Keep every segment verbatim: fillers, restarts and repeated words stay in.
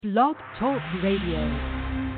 Blog Talk Radio.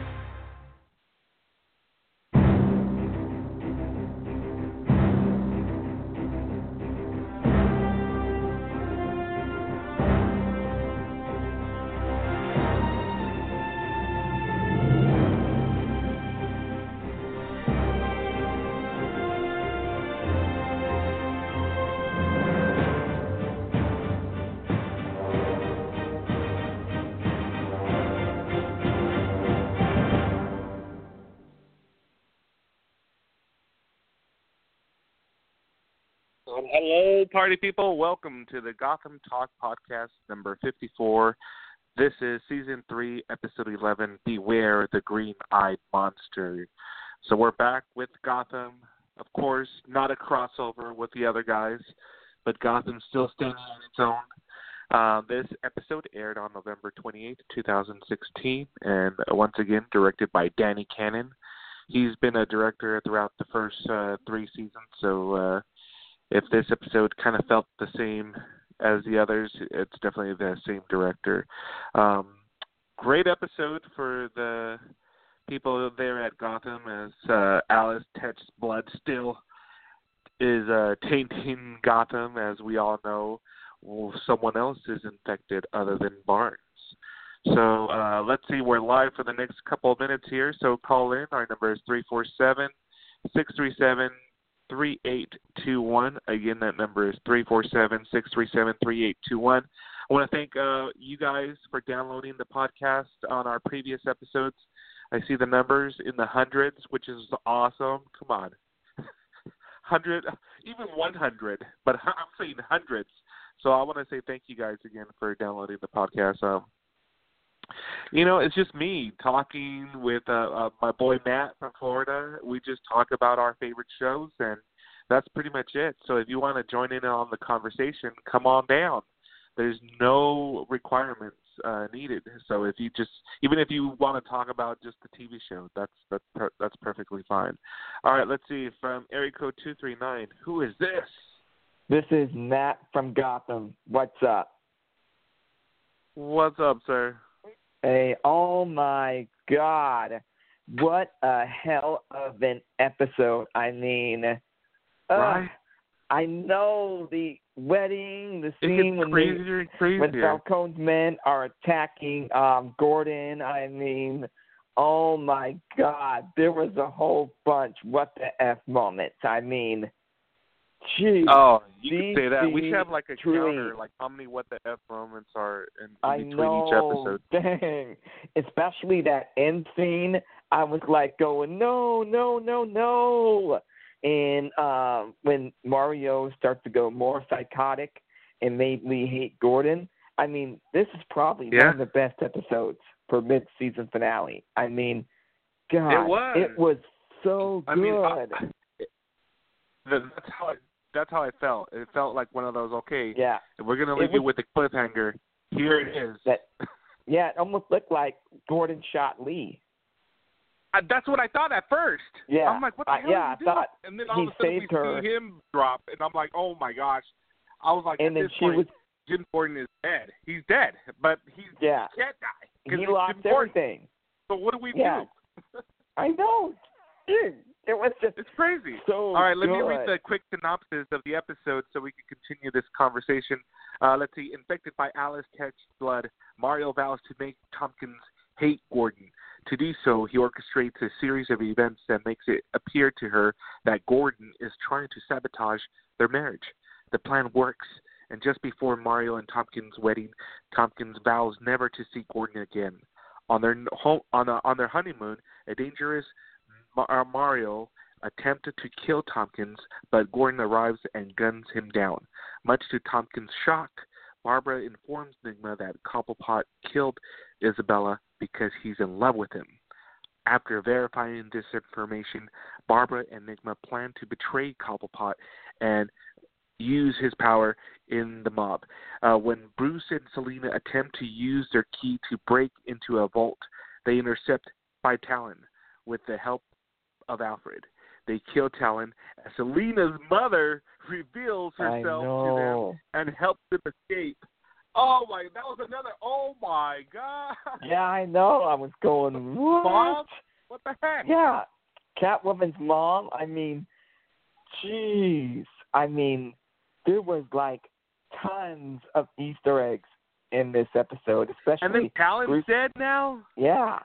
Um, hello, party people. Welcome to the Gotham Talk Podcast number fifty-four. This is Season three, Episode eleven, Beware the Green-Eyed Monster. So we're back with Gotham. Of course, not a crossover with the other guys, but Gotham's still standing on its own. Uh, this episode aired on November twenty-eighth, twenty sixteen, and once again directed by Danny Cannon. He's been a director throughout the first uh, three seasons, so... Uh, If this episode kind of felt the same as the others, it's definitely the same director. Um, great episode for the people there at Gotham, as uh, Alice Tetch's blood still is uh, tainting Gotham. As we all know, well, someone else is infected other than Barnes. So uh, let's see, we're live for the next couple of minutes here, so call in. Our number is three four seven, six three seven, three eight two one. Again, that number is three four seven, six three seven, three eight two one. I want to thank uh, you guys for downloading the podcast on our previous episodes. I see the numbers in the hundreds, which is awesome. Come on. one hundred, even one hundred, but I'm saying hundreds. So I want to say thank you guys again for downloading the podcast. Um, You know, it's just me talking with uh, uh, my boy Matt from Florida. We just talk about our favorite shows, and that's pretty much it. So if you want to join in on the conversation, come on down. There's no requirements uh, needed. So if you just, even if you want to talk about just the T V show, that's that's per- that's perfectly fine. All right, let's see. From area code two three nine, who is this? This is Matt from Gotham. What's up? What's up, sir? Hey, oh my God. What a hell of an episode. I mean, uh, right? I know the wedding, the It scene gets when, crazier, they, crazier. when Falcone's men are attacking um, Gordon. I mean, oh my God. There was a whole bunch. What the F moments. I mean, geez. Oh, you can say that. D C We should have like a truly, counter, like how many what the F moments are in, in I between know, each episode. Dang. Especially that end scene. I was like going, no, no, no, no. And um, when Mario starts to go more psychotic and made Lee hate Gordon, I mean, this is probably Yeah. one of the best episodes for mid-season finale. I mean, God, It was. it was so I good. mean, I, it, that's how it, that's how I felt. It felt like one of those. Okay, yeah. if we're gonna It leave you was- with a cliffhanger. Here it is. That, yeah, it almost looked like Gordon shot Lee. I, that's what I thought at first. Yeah. I'm like, what the I- hell yeah, is he I doing? thought And then all he of a sudden we saved her. see him drop, and I'm like, oh my gosh. I was like, And at then this she point, was, Jim Gordon is dead. He's dead, but he's yeah, he can't die. 'cause he it's lost Jim Gordon. everything. So what do we Yeah. do? I know. Dude, it was just It's crazy. so All right, let good. me read the quick synopsis of the episode so we can continue this conversation. Uh, let's see. Infected by Alice Tetch's blood, Mario vows to make Tompkins hate Gordon. To do so, he orchestrates a series of events that makes it appear to her that Gordon is trying to sabotage their marriage. The plan works, and just before Mario and Tompkins' wedding, Tompkins vows never to see Gordon again. On their home, on, a, on their honeymoon, a dangerous Mar- Mario attempted to kill Tompkins, but Gordon arrives and guns him down. Much to Tompkins' shock, Barbara informs Nigma that Cobblepot killed Isabella because he's in love with him. After verifying this information, Barbara and Nigma plan to betray Cobblepot and use his power in the mob. Uh, when Bruce and Selina attempt to use their key to break into a vault, they intercept by Talon with the help of Alfred. They kill Talon as Selina's mother reveals I herself to know. them and helps them escape. Oh my, that was another. Oh my God. Yeah, I know. I was going, what? Mom? What the heck? Yeah, Catwoman's mom. I mean, jeez. I mean, there was like tons of Easter eggs in this episode, especially. And then Talon's Bruce, dead now. Yeah.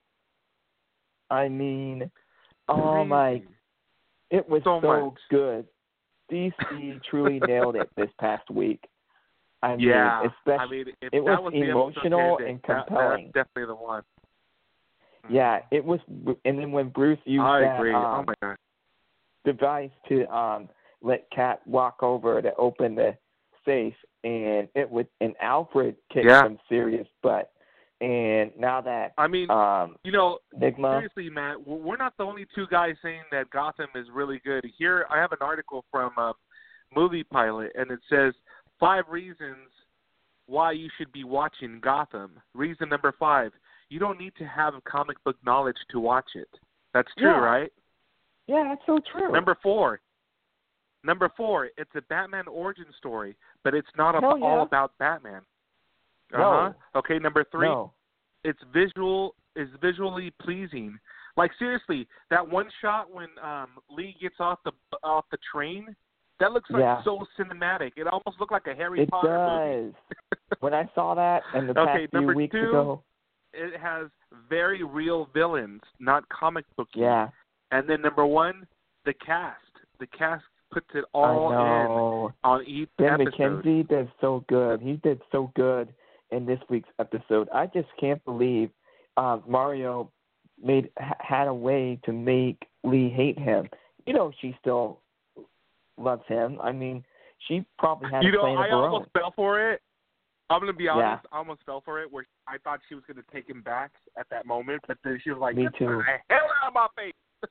I mean, oh Crazy. my, it was so, so much. good. D C truly nailed it this past week. I mean, yeah, especially I mean, if it that was was emotional the and that, compelling. that's definitely the one. Yeah, it was, and then when Bruce used I that agree. um, oh my God. device to um, let Cat walk over to open the safe, and it was, and Alfred kicked Yeah. some serious butt. And now that I mean, um, you know, Nigma, seriously, Matt, we're not the only two guys saying that Gotham is really good. Here, I have an article from uh, Movie Pilot, and it says five reasons why you should be watching Gotham. Reason number five, you don't need to have comic book knowledge to watch it. That's true, Yeah. right? Yeah, that's so true. Number four, number four, it's a Batman origin story, but it's not Hell ab- yeah. all about Batman. Uh No. huh. Okay, number three, No. it's visual is visually pleasing. Like seriously, that one shot when um, Lee gets off the off the train, that looks like Yeah. so cinematic. It almost looked like a Harry It Potter does. movie. When I saw that in the Okay, past few number weeks two, ago, it has very real villains, not comic book. yeah, And then number one, the cast. The cast puts it I all know. in on each Ben episode. McKenzie did so good. He did so good in this week's episode. I just can't believe uh, Mario made ha- had a way to make Lee hate him. You know, she still loves him. I mean, she probably had You a know, plan of I her almost own. fell for it. I'm gonna be Yeah. honest. I almost fell for it. Where I thought she was gonna take him back at that moment, but then she was like, Me "Get too. the hell out of my face!"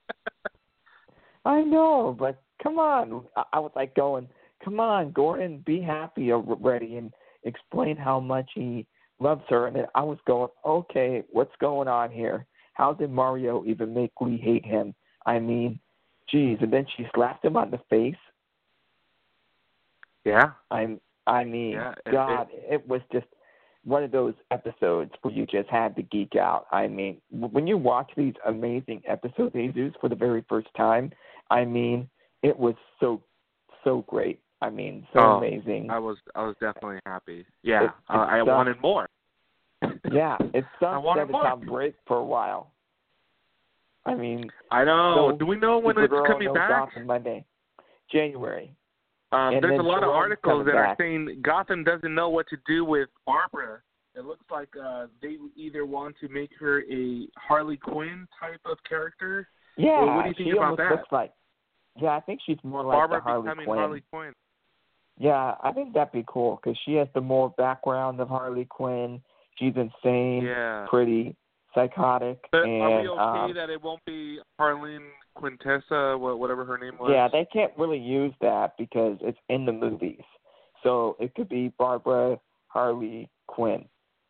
I know, but come on. I, I was like going, come on, Gordon, be happy already and explain how much he loves her. And then I was going, okay, what's going on here? How did Mario even make Lee hate him? I mean, geez. And then she slapped him on the face. Yeah. I'm, I mean, Yeah, it- God, it, it was just one of those episodes where you just had to geek out. I mean, when you watch these amazing episodes, Jesus, for the very first time, I mean, it was so, so great. I mean, so Oh, amazing. I was, I was definitely happy. Yeah, It- I, I it's, wanted uh, more. Yeah, it I sucked wanted that it's more. on break for a while. I mean, I know. so Do we know when it's Supergirl, coming no back? Gotham Monday, January. Um, And there's a then lot of Jordan's articles coming that are back. saying Gotham doesn't know what to do with Barbara. It looks like uh, they either want to make her a Harley Quinn type of character. Yeah, Well, what do you think she about almost that? looks like. Yeah, I think she's more like Barbara the Harley becoming Quinn. Harley Quinn. Yeah, I think that'd be cool because she has the more background of Harley Quinn. She's insane, Yeah. pretty, psychotic, But and are we okay um, that it won't be Harleen Quintessa, wha- whatever her name was? yeah, they can't really use that because it's in the movies. So it could be Barbara Harley Quinn.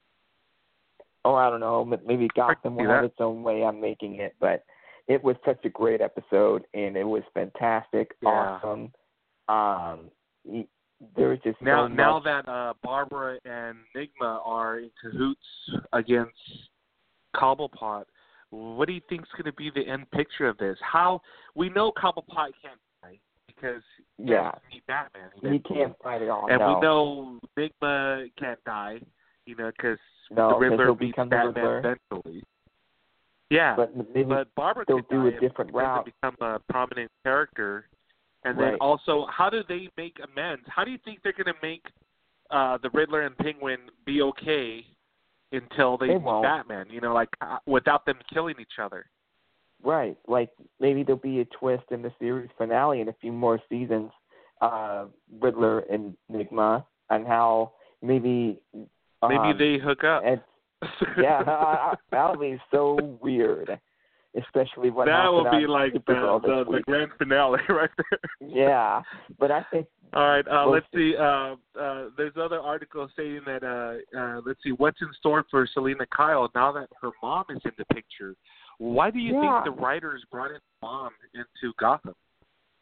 Or I don't know, m- maybe Gotham will see have that. its own way I'm making it, but it was such a great episode and it was fantastic, Yeah. awesome. Um, y- there was just Now, so now much. that uh, Barbara and Nigma are in cahoots against Cobblepot, what do you think's going to be the end picture of this? How we know Cobblepot can't die because he Yeah. has to meet Batman. He eventually. can't fight it all. and no. we know Nigma can't die, you know, because No, the 'cause Riddler he'll meets become the Batman Riddler. eventually. Yeah, But maybe but Barbara they'll could do die a if different she doesn't route. become a prominent character. And then Right. also, how do they make amends? How do you think they're going to make uh, the Riddler and Penguin be okay until they, They meet won't. Batman? You know, like uh, without them killing each other. Right. Like maybe there'll be a twist in the series finale in a few more seasons, uh, Riddler and Nigma, and how maybe Maybe um, they hook up. and, yeah, I- I- that'll be so weird, especially what that happened will be on like the, Supergirl the, this the week. grand finale right there. Yeah, but I think All right, uh, We'll let's see. Uh, uh, there's other articles saying that, uh, uh, let's see, what's in store for Selena Kyle now that her mom is in the picture. Why do you Yeah. think the writers brought in mom into Gotham?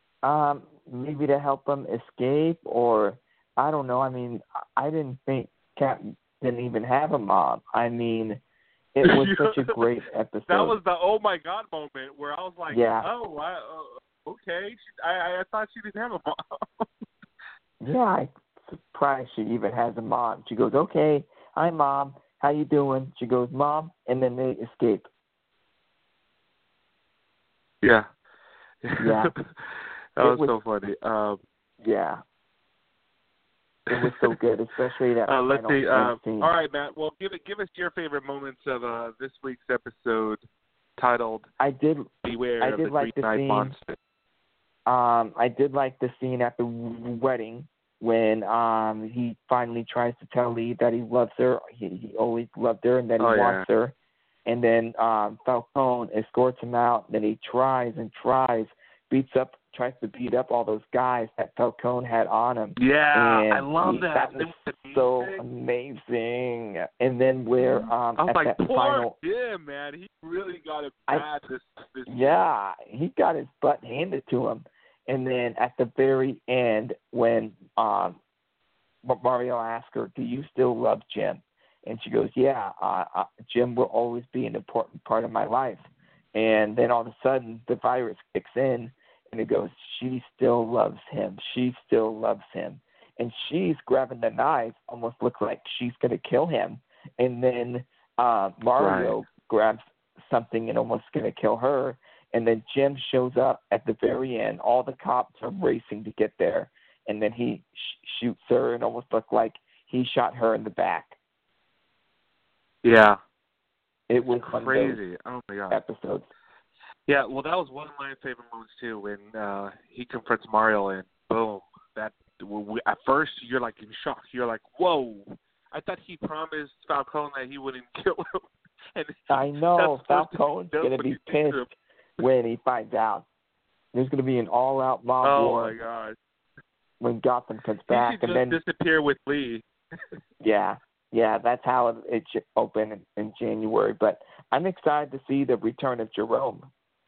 um, maybe to help them escape, or I don't know. I mean, I didn't think Cap didn't even have a mom. I mean, it was such a great episode. That was the oh my god moment where I was like, yeah. oh, I, uh, okay. She, I, I thought she didn't have a mom. yeah, I'm surprised she even has a mom. She goes, okay, hi, Mom. How you doing? She goes, Mom, and then they escape. Yeah. Yeah. that was, was so funny. Um, yeah. It was so good, especially that uh, let's final see. Uh, scene. all right, Matt. Well, give it. Give us your favorite moments of uh, this week's episode, titled I did. "Beware I of did the like Green the Eyed scene. Monster." Um, I did like the scene at the wedding when um he finally tries to tell Lee that he loves her. He he always loved her, and that he Oh, wants yeah. her. And then um Falcone escorts him out. Then he tries and tries, beats up, tries to beat up all those guys that Falcone had on him. Yeah, and I love he, that. That was so amazing. And then where um I was at like, that poor final, Jim, man, he really got it I- bad. This, this. yeah, he got his butt handed to him. And then at the very end, when um Mario asks her, "Do you still love Jim?" And she goes, "Yeah, uh, uh, Jim will always be an important part of my life." And then all of a sudden, the virus kicks in, and it goes, "She still loves him. She still loves him." And she's grabbing the knife, almost looks like she's going to kill him. And then uh, Mario Right. grabs something and almost going to kill her. And then Jim shows up at the very end. All the cops are racing to get there. And then he sh- shoots her and almost looked like he shot her in the back. Yeah. It was Crazy. Oh, my God. episodes. Yeah, well, that was one of my favorite moments, too, when uh, he confronts Mario and boom. That we, At first, you're like in shock. You're like, whoa. I thought he promised Falcone that he wouldn't kill him. and I know. that's Falcone's that's going to what be he did to him. pissed when he finds out. There's going to be an all-out mob Oh, war my God. when Gotham comes He back. should And just then, disappear with Lee. yeah, yeah, that's how it, it should open in, in January. But I'm excited to see the return of Jerome,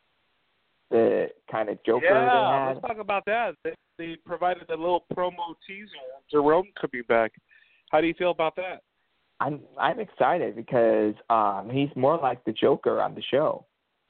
the kind of Joker yeah, they had. let's talk about that. They, they provided a little promo teaser. Jerome could be back. How do you feel about that? I'm I'm excited because um, he's more like the Joker on the show.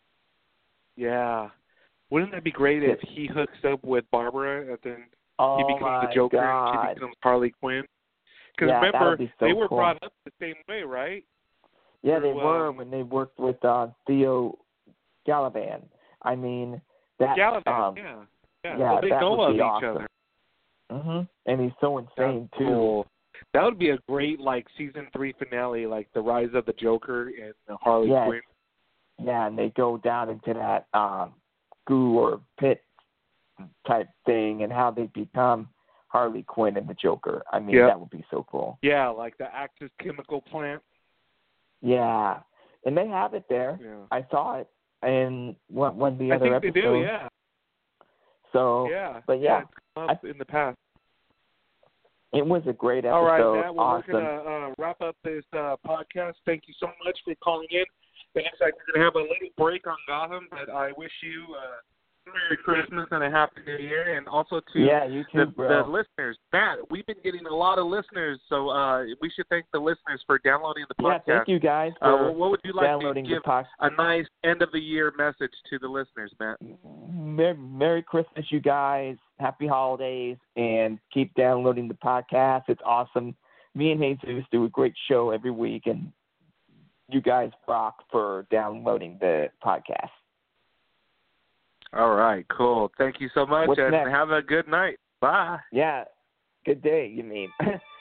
Yeah. Wouldn't that be great if he hooks up with Barbara and then Oh he becomes my the Joker God. and she becomes Harley Quinn? Because Yeah, remember, that'll be so they were cool. brought up the same way, right? Yeah, they Through, were um, when they worked with uh, Theo Galavan. I mean, that. Galavan, um, yeah. Yeah, yeah, so they that know would of be each awesome. other. Mhm. And he's so insane That's too. cool. That would be a great, like, season three finale, like the rise of the Joker and the Harley Yes. Quinn. Yeah, and they go down into that um, goo or pit type thing, and how they become Harley Quinn and the Joker. I mean, Yep. that would be so cool. Yeah, like the Axis chemical plant. Yeah, and they have it there. Yeah. I saw it in one, one of the I other think episodes. they do, yeah. So, Yeah. but yeah, it's come up I- in the past. it was a great episode. All right, Matt. Well, awesome. we're going to uh, wrap up this uh, podcast. Thank you so much for calling in. It looks like we're going to have a little break on Gotham, but I wish you uh, Merry Christmas and a Happy New Year, and also to Yeah, you too, the, bro. the listeners. Matt, we've been getting a lot of listeners, so uh, we should thank the listeners for downloading the podcast. Yeah, thank you guys Uh, for well, what would you like downloading to the give podcast. a nice end-of-the-year message to the listeners, Matt? Merry, Merry Christmas, you guys. Happy holidays, and keep downloading the podcast. It's awesome. Me and Jesus do a great show every week, and you guys rock for downloading the podcast. All right, cool. Thank you so much, What's and next? have a good night. Bye. Yeah, good day, you mean.